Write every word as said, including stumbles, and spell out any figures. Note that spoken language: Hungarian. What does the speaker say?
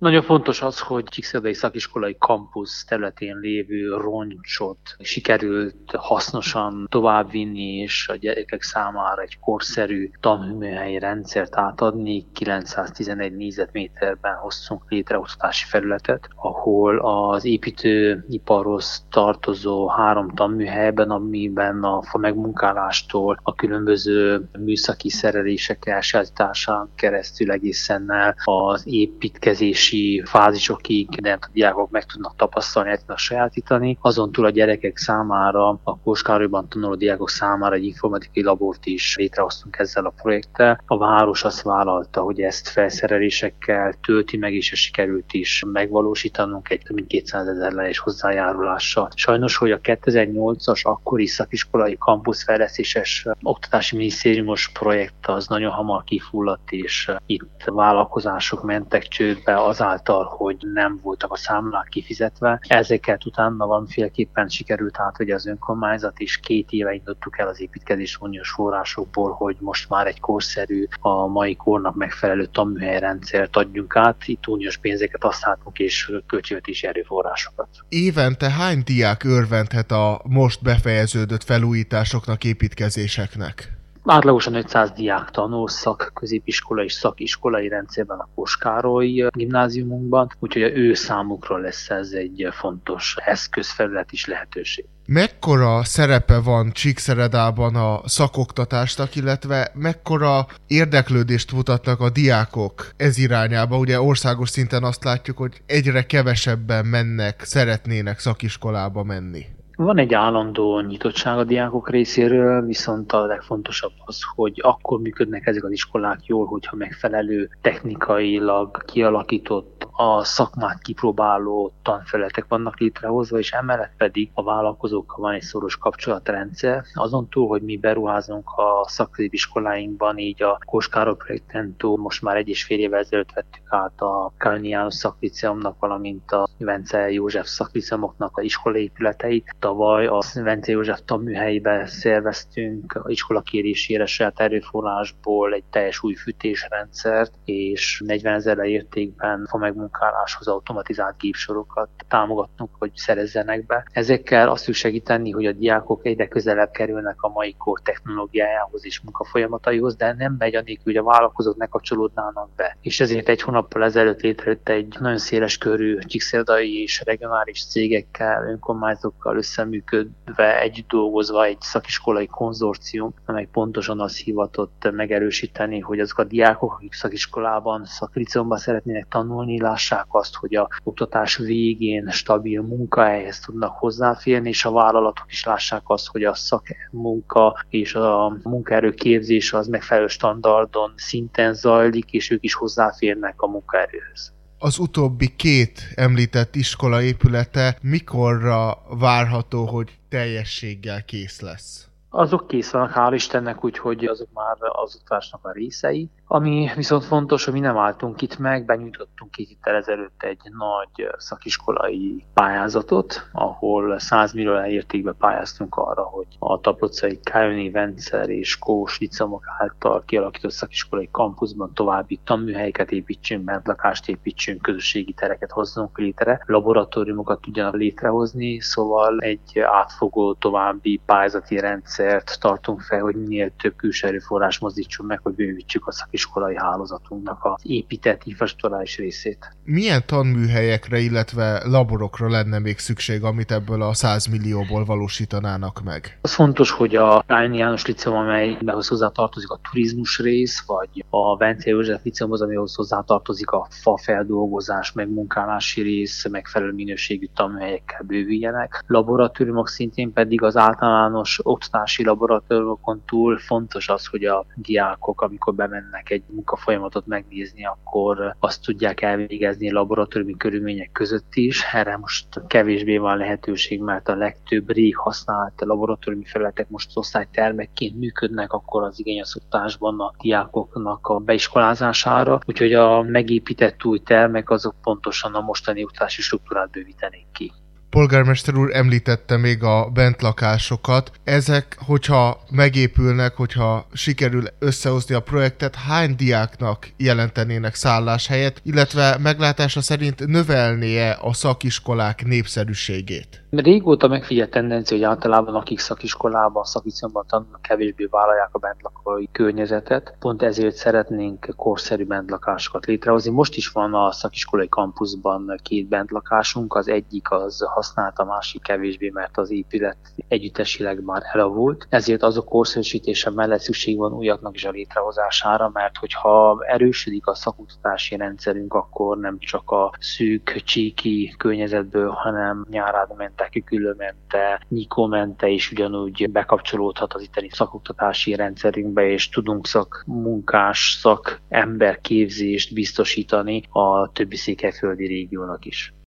Nagyon fontos az, hogy Csíkszeredai Szakiskolai Kampusz területén lévő roncsot sikerült hasznosan továbbvinni, és a gyerekek számára egy korszerű tanműhelyi rendszert átadni. kilencszáztizenegy négyzetméterben hoztunk létre oktatási felületet, ahol az építőiparhoz tartozó három tanműhelyben, amiben a fa megmunkálástól a különböző műszaki szerelések elsajátításán keresztül egészen az építkezési fázisokig, de a diákok meg tudnak tapasztalni, el tudnak sajátítani. Azon túl a gyerekek számára, a Kóskárolyban tanuló diákok számára egy informatikai labort is létrehoztunk ezzel a projekttel. A város azt vállalta, hogy ezt felszerelésekkel tölti meg, és sikerült is megvalósítanunk egy több mint kétszázezer lelés hozzájárulással. Sajnos, hogy a kétezer-nyolcas akkori szakiskolai kampuszfejlesztéses oktatási minisztériumos projekt az nagyon hamar kifulladt, és itt vállalkozások mentek csődbe azáltal, hogy nem voltak a számlák kifizetve. Ezeket utána valamiféleképpen sikerült át, hogy az önkormányzat is két éve indítottuk el az építkezés uniós forrásokból, hogy most már egy korszerű, a mai kornak megfelelő tanműhelyrendszert adjunk át. Itt uniós pénzeket használtunk és költségvetési erőforrásokat. Évente hány diák örvendhet a most befejeződött felújításoknak, építkezéseknek? Átlagosan ötszáz diák tanul szak, középiskola és szakiskolai rendszerben a Kóskároly gimnáziumunkban, úgyhogy a ő számukra lesz ez egy fontos eszközfelület is lehetőség. Mekkora szerepe van Csíkszeredában a szakoktatásnak, illetve mekkora érdeklődést mutatnak a diákok ez irányába? Ugye országos szinten azt látjuk, hogy egyre kevesebben mennek, szeretnének szakiskolába menni. Van egy állandó nyitottság a diákok részéről, viszont a legfontosabb az, hogy akkor működnek ezek az iskolák jól, hogyha megfelelő technikailag kialakított, a szakmát kipróbáló tanfelületek vannak létrehozva, és emellett pedig a vállalkozókkal van egy szoros kapcsolatrendszer. Azon túl, hogy mi beruházunk a szakközépiskoláinkban, így a Kóskároly projekten túl most már egy és fél évvel ezelőtt vettük át a Kálnosi János Szakliceumnak, valamint a Vence József szakliceumoknak a iskolaépületeit. Tavaly a Vence József tanműhelybe szerveztünk iskolakérésére saját erőforrásból egy teljes új fűtésrendszert, és negyvenezer értékben fa megmunkáláshoz automatizált gépsorokat támogatnunk, hogy szerezzenek be. Ezekkel azt tudjuk segíteni, hogy a diákok egyre közelebb kerülnek a mai kor technológiájához és munkafolyamataihoz, de nem megy anélkül, hogy a vállalkozók ne kapcsolódnának be. És ezért egy hónappal ezelőtt létrejött egy nagyon széles körű csíkszeredai és regionális cégekkel, önkormányzatokkal összeműködve, együtt dolgozva egy szakiskolai konzorcium, amely pontosan azt hivatott megerősíteni, hogy azok a diákok, akik szakiskolában, szakliceumban szeretnének tanulni, lássák azt, hogy a oktatás végén stabil munkahelyhez tudnak hozzáférni, és a vállalatok is lássák azt, hogy a szakmunka és a munkaerő képzés az megfelelő standardon, szinten zajlik, és ők is hozzáférnek a munkaerőhöz. Az utóbbi két említett iskola épülete mikorra várható, hogy teljességgel kész lesz? Azok kész vannak, hál' Istennek, úgyhogy azok már az oktatásnak a részei. Ami viszont fontos, hogy mi nem álltunk itt meg, benyújtottunk két héttel ezelőtt egy nagy szakiskolai pályázatot, ahol száz millió értékben pályáztunk arra, hogy a Taplócai Kálnosi, Vence és Kós liceumok által kialakított szakiskolai kampuszban további tanműhelyeket építsünk, bentlakást építsünk, közösségi tereket hozzunk létre, laboratóriumokat tudjanak létrehozni, szóval egy átfogó további pályázati rendszert tartunk fel, hogy minél több külső erőforrás mozdítsunk meg, hogy bővítsük a szakiskolai hálózatunknak az épített infrastruktúrális részét. Milyen tanműhelyekre, illetve laborokra lenne még szükség, amit ebből a száz millióból valósítanának meg? Az fontos, hogy a Kálnosi János Liceum, amelyhez hozzátartozik a turizmus rész, vagy a Vence József Liceumhoz, amihoz hozzátartozik a fafeldolgozás, megmunkálási rész, megfelelő minőségű tanműhelyekkel bővüljenek. Laboratóriumok szintén pedig az általános oktatási laboratóriumokon túl fontos az, hogy a diákok, amikor bemennek egy munkafolyamatot megnézni, akkor azt tudják elvégezni laboratóriumi körülmények között is. Erre most kevésbé van lehetőség, mert a legtöbb rég használt laboratóriumi felületek most osztálytermekként működnek, akkor az igény a szoktatásban a diákoknak a beiskolázására. Úgyhogy a megépített új termek azok pontosan a mostani oktatási struktúrát bővítenék ki. Polgármester úr említette még a bentlakásokat. Ezek, hogyha megépülnek, hogyha sikerül összehozni a projektet, hány diáknak jelentenének szálláshelyet, illetve meglátása szerint növelnie a szakiskolák népszerűségét? Régóta megfigyelt tendencia, hogy általában akik szakiskolában, szakiskolában tanulnak, kevésbé vállalják a bentlakói környezetet. Pont ezért szeretnénk korszerű bentlakásokat létrehozni. Most is van a szakiskolai kampuszban két bentlakásunk, az egyik az használt, a másik kevésbé, mert az épület együttesileg már elavult. Ezért azok korszerűsítése mellett szükség van újaknak is a létrehozására, mert hogyha erősödik a szakoktatási rendszerünk, akkor nem csak a szűk, csíki környezetből, hanem Nyárád mente, Küküllő-mente, Nyikó-mente is ugyanúgy bekapcsolódhat az itteni szakoktatási rendszerünkbe, és tudunk szakmunkás, szakemberképzést biztosítani a többi székelyföldi régiónak is.